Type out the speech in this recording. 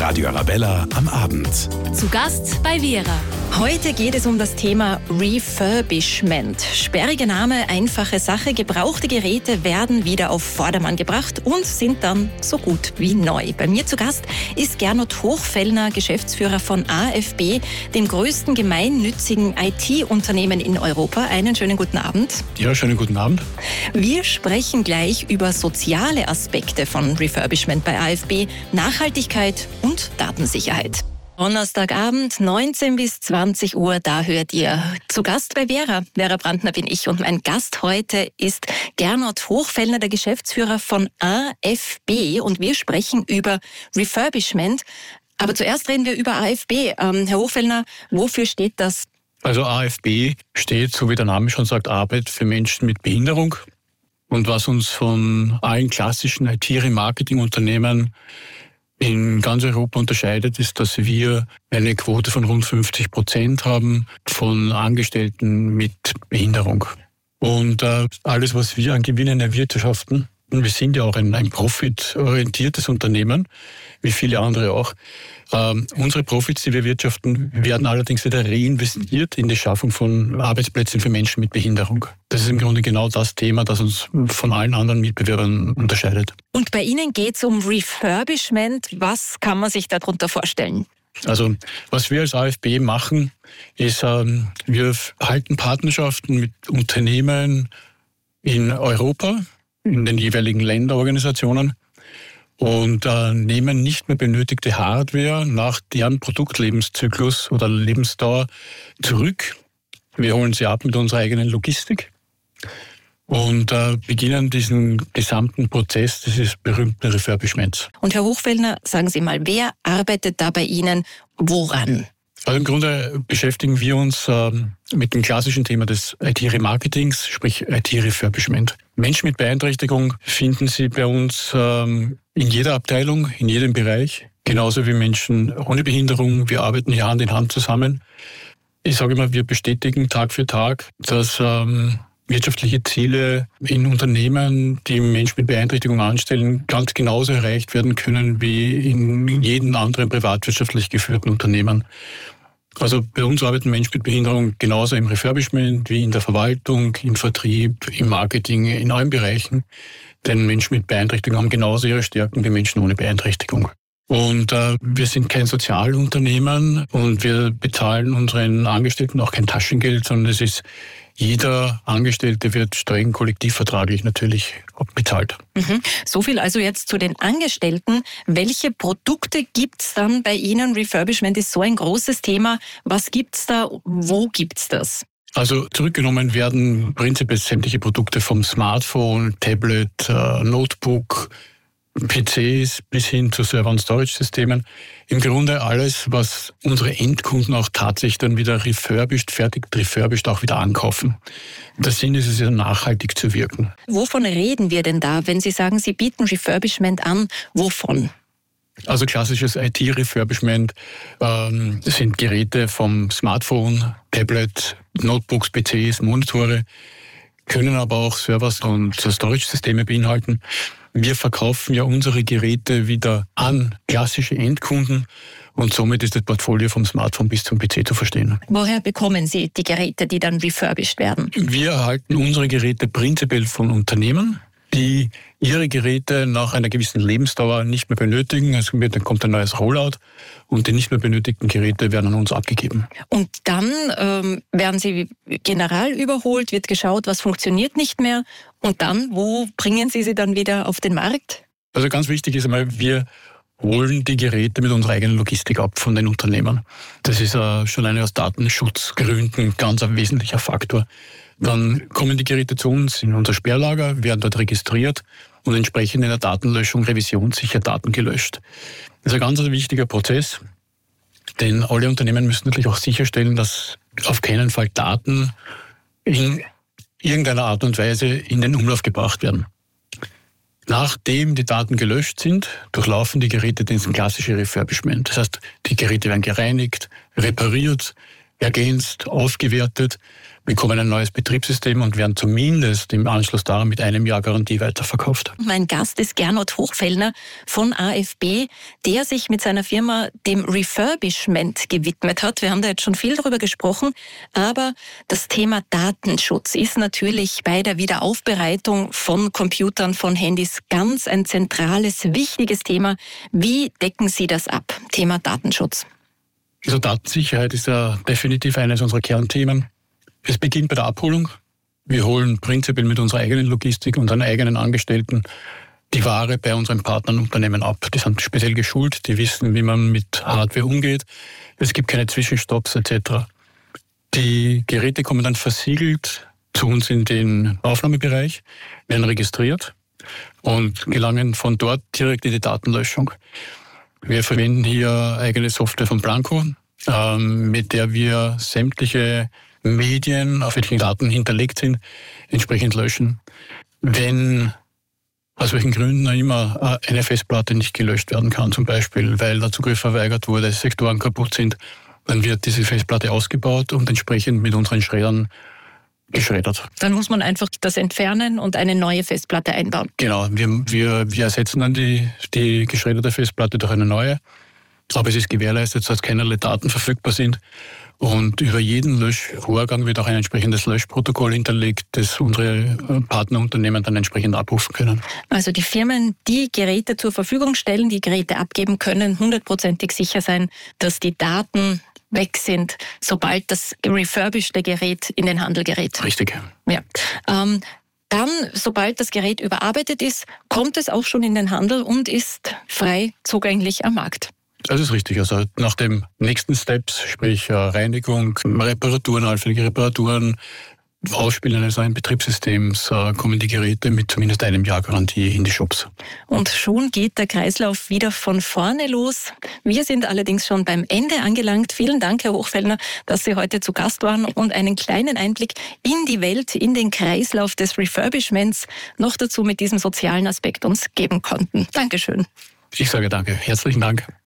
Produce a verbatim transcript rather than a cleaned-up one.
Radio Arabella am Abend. Zu Gast bei Vera. Heute geht es um das Thema Refurbishment. Sperriger Name, einfache Sache. Gebrauchte Geräte werden wieder auf Vordermann gebracht und sind dann so gut wie neu. Bei mir zu Gast ist Gernot Hochfellner, Geschäftsführer von A F B, dem größten gemeinnützigen I T-Unternehmen in Europa. Einen schönen guten Abend. Ja, schönen guten Abend. Wir sprechen gleich über soziale Aspekte von Refurbishment bei A F B, Nachhaltigkeit und Datensicherheit. Donnerstagabend, neunzehn bis zwanzig Uhr, da hört ihr zu Gast bei Vera. Vera Brandner bin ich und mein Gast heute ist Gernot Hochfellner, der Geschäftsführer von A F B, und wir sprechen über Refurbishment. Aber zuerst reden wir über A F B. Ähm, Herr Hochfellner, wofür steht das? Also A F B steht, so wie der Name schon sagt, Arbeit für Menschen mit Behinderung. Und was uns von allen klassischen I T-Remarketing-Unternehmen in ganz Europa unterscheidet, ist, dass wir eine Quote von rund fünfzig Prozent haben von Angestellten mit Behinderung. Und äh, alles, was wir an Gewinnen erwirtschaften, und wir sind ja auch ein, ein profitorientiertes Unternehmen, wie viele andere auch. Ähm, unsere Profits, die wir wirtschaften, werden allerdings wieder reinvestiert in die Schaffung von Arbeitsplätzen für Menschen mit Behinderung. Das ist im Grunde genau das Thema, das uns von allen anderen Mitbewerbern unterscheidet. Und bei Ihnen geht es um Refurbishment. Was kann man sich darunter vorstellen? Also was wir als A F B machen, ist, ähm, wir halten Partnerschaften mit Unternehmen in Europa, in den jeweiligen Länderorganisationen, und äh, nehmen nicht mehr benötigte Hardware nach deren Produktlebenszyklus oder Lebensdauer zurück. Wir holen sie ab mit unserer eigenen Logistik und äh, beginnen diesen gesamten Prozess dieses berühmten Refurbishments. Und Herr Hochfellner, sagen Sie mal, wer arbeitet da bei Ihnen woran? Also im Grunde beschäftigen wir uns ähm, mit dem klassischen Thema des I T-Remarketings, sprich I T-Refurbishment. Menschen mit Beeinträchtigung finden Sie bei uns ähm, in jeder Abteilung, in jedem Bereich, genauso wie Menschen ohne Behinderung. Wir arbeiten hier Hand in Hand zusammen. Ich sage immer, wir bestätigen Tag für Tag, dass ähm, wirtschaftliche Ziele in Unternehmen, die Menschen mit Beeinträchtigung anstellen, ganz genauso erreicht werden können wie in jedem anderen privatwirtschaftlich geführten Unternehmen. Also bei uns arbeiten Menschen mit Behinderung genauso im Refurbishment wie in der Verwaltung, im Vertrieb, im Marketing, in allen Bereichen. Denn Menschen mit Beeinträchtigung haben genauso ihre Stärken wie Menschen ohne Beeinträchtigung. Und äh, wir sind kein Sozialunternehmen und wir bezahlen unseren Angestellten auch kein Taschengeld, sondern es ist, jeder Angestellte wird streng kollektivvertraglich natürlich bezahlt. Mhm. So viel also jetzt zu den Angestellten. Welche Produkte gibt's dann bei Ihnen? Refurbishment ist so ein großes Thema. Was gibt's da? Wo gibt's das? Also zurückgenommen werden prinzipiell sämtliche Produkte vom Smartphone, Tablet, äh, Notebook, P Cs bis hin zu Server- und Storage-Systemen. Im Grunde alles, was unsere Endkunden auch tatsächlich dann wieder refurbished, fertig refurbished auch wieder ankaufen. Der Sinn ist es ja, nachhaltig zu wirken. Wovon reden wir denn da, wenn Sie sagen, Sie bieten Refurbishment an? Wovon? Also klassisches I T-Refurbishment ähm, sind Geräte vom Smartphone, Tablet, Notebooks, P Cs, Monitore, können aber auch Servers und Storage-Systeme beinhalten. Wir verkaufen ja unsere Geräte wieder an klassische Endkunden und somit ist das Portfolio vom Smartphone bis zum P C zu verstehen. Woher bekommen Sie die Geräte, die dann refurbished werden? Wir erhalten unsere Geräte prinzipiell von Unternehmen, die ihre Geräte nach einer gewissen Lebensdauer nicht mehr benötigen. Also dann kommt ein neues Rollout und die nicht mehr benötigten Geräte werden an uns abgegeben. Und dann ähm, werden sie general überholt, wird geschaut, was funktioniert nicht mehr. Und dann, wo bringen Sie sie dann wieder auf den Markt? Also ganz wichtig ist einmal, wir holen die Geräte mit unserer eigenen Logistik ab von den Unternehmen. Das ist äh, schon eine aus Datenschutzgründen ganz ein wesentlicher Faktor. Dann kommen die Geräte zu uns in unser Sperrlager, werden dort registriert und entsprechend in der Datenlöschung revisionssicher Daten gelöscht. Das ist ein ganz wichtiger Prozess, denn alle Unternehmen müssen natürlich auch sicherstellen, dass auf keinen Fall Daten in irgendeiner Art und Weise in den Umlauf gebracht werden. Nachdem die Daten gelöscht sind, durchlaufen die Geräte diesen klassischen Refurbishment. Das heißt, die Geräte werden gereinigt, repariert, ergänzt, aufgewertet, bekommen ein neues Betriebssystem und werden zumindest im Anschluss daran mit einem Jahr Garantie weiterverkauft. Mein Gast ist Gernot Hochfellner von A F B, der sich mit seiner Firma dem Refurbishment gewidmet hat. Wir haben da jetzt schon viel darüber gesprochen, aber das Thema Datenschutz ist natürlich bei der Wiederaufbereitung von Computern, von Handys ganz ein zentrales, wichtiges Thema. Wie decken Sie das ab? Thema Datenschutz. Also Datensicherheit ist ja definitiv eines unserer Kernthemen. Es beginnt bei der Abholung. Wir holen prinzipiell mit unserer eigenen Logistik, unseren eigenen Angestellten die Ware bei unseren Partnerunternehmen ab. Die sind speziell geschult, die wissen, wie man mit Hardware umgeht. Es gibt keine Zwischenstopps et cetera. Die Geräte kommen dann versiegelt zu uns in den Aufnahmebereich, werden registriert und gelangen von dort direkt in die Datenlöschung. Wir verwenden hier eigene Software von Blanco, ähm, mit der wir sämtliche Medien, auf welchen Daten hinterlegt sind, entsprechend löschen. Wenn aus welchen Gründen auch immer eine Festplatte nicht gelöscht werden kann, zum Beispiel weil der Zugriff verweigert wurde, Sektoren kaputt sind, dann wird diese Festplatte ausgebaut und entsprechend mit unseren Schreddern geschreddert. Dann muss man einfach das entfernen und eine neue Festplatte einbauen. Genau, wir, wir, wir ersetzen dann die, die geschredderte Festplatte durch eine neue. Aber es ist gewährleistet, dass keinerlei Daten verfügbar sind. Und über jeden Löschvorgang wird auch ein entsprechendes Löschprotokoll hinterlegt, das unsere Partnerunternehmen dann entsprechend abrufen können. Also die Firmen, die Geräte zur Verfügung stellen, die Geräte abgeben können, hundertprozentig sicher sein, dass die Daten weg sind, sobald das refurbischte Gerät in den Handel gerät. Richtig. Ja. Ähm, dann, sobald das Gerät überarbeitet ist, kommt es auch schon in den Handel und ist frei zugänglich am Markt. Das ist richtig. Also nach dem nächsten Steps, sprich Reinigung, Reparaturen, allfällige Reparaturen, Ausspielen eines neuen Betriebssystems, kommen die Geräte mit zumindest einem Jahr Garantie in die Shops. Und schon geht der Kreislauf wieder von vorne los. Wir sind allerdings schon beim Ende angelangt. Vielen Dank, Herr Hochfellner, dass Sie heute zu Gast waren und einen kleinen Einblick in die Welt, in den Kreislauf des Refurbishments noch dazu mit diesem sozialen Aspekt uns geben konnten. Dankeschön. Ich sage danke. Herzlichen Dank.